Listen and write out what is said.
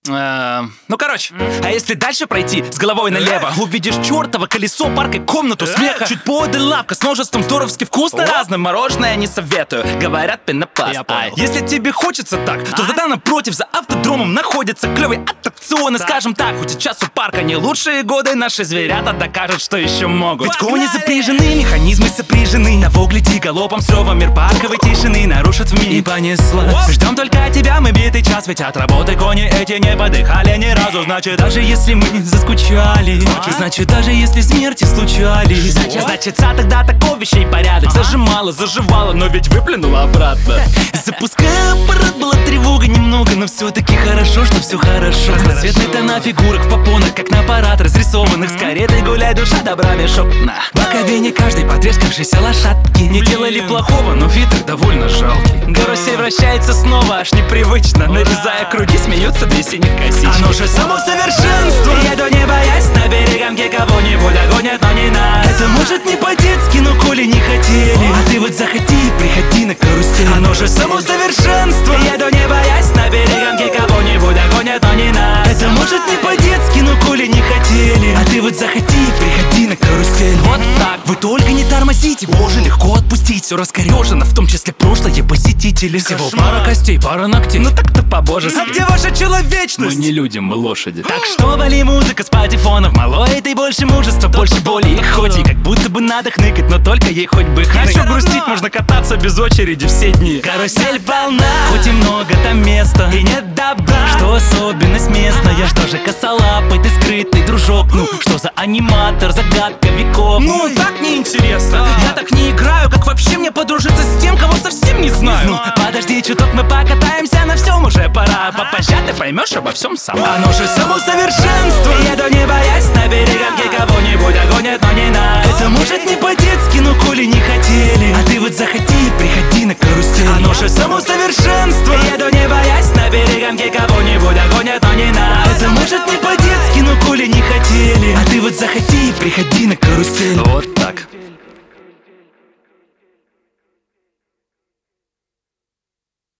Ну короче, а если дальше пройти с головой налево, увидишь чертово колесо, парк и комнату смеха. Чуть поодаль лавка с множеством здоровски вкусно разным. Мороженое не советую, говорят пенопласт. Если тебе хочется так, то тогда напротив за автодромом находится клевый аттракционы. Скажем так, хоть сейчас у парка не лучшие годы, наши зверята докажут, что еще могут. Ведь кони запряжены, механизмы сопряжены. Того гляди, галопом с ревом мир парковой тишины нарушит вмиг. И понеслась. Ждем только тебя, мы битый час, ведь от работы кони эти не подыхали ни разу. Значит, даже если мы заскучали, значит, даже если смерти случались, значит, тогда такой вещей порядок. Зажимала, заживала, но ведь выплюнула обратно. Запуская аппарат, была тревога немного, но все-таки хорошо, что все хорошо. Разноцветные тона фигурок в попонах, как на аппарат разрисованных. С каретой гуляй, душа добра мешок. На боковине каждой потрескавшейся лошадки. Не делали плохого, но вид их довольно жалкий. Карусель вращается снова, аж непривычно. Нарезая круги, смеются две синих косички. Оно же само совершенство. Еду не боясь, на береганке кого-нибудь догонят, но не нас. Это может не по-детски, но коли не хотели, а ты вот заходи, приходи на карусель. Оно же само совершенство. Еду не боясь, на береганке кого-нибудь догонят, но не нас. Это может не по-детски, но коли не хотели, а ты вот заходи, приходи на карусель. Вот так, вы только не тормозите, боже, легко отпустить. Все раскорежено, в том числе прошлое посетители. Всего пара костей, пара ногтей, ну так-то по-божески. А где ваша человечность? Мы не люди, мы лошади. Так что вали музыка с патефонов. Малой ты больше мужества, больше боли и хоти. Как будто бы надо хныкать, но только ей хоть бы хныкать. А что грустить, можно кататься без очереди все дни. Карусель полна, хоть и много там места, и нет добра, что особенность местная. Что же косолапый, ты скрытый дружок. Ну, что за аниматор, загадка веков. Ну, так неинтересно. Я так не играю, как вообще мне подружиться с тем, кого совсем не знаю. Ну, подожди чуток, мы покатаемся, на всем уже пора. Попозже ты поймешь обо всем сама. Оно же само совершенство. Еду не боясь, на береганке кого-нибудь догонят, но не нас. Это может не по-детски, но коли не хотели, а ты вот заходи, приходи на карусель. Оно же само совершенство. Еду не боясь, на береганке кого-нибудь догонят, но не нас. Это может не по-детски, но коли не хотели, а ты вот заходи, приходи на карусель. Вот так.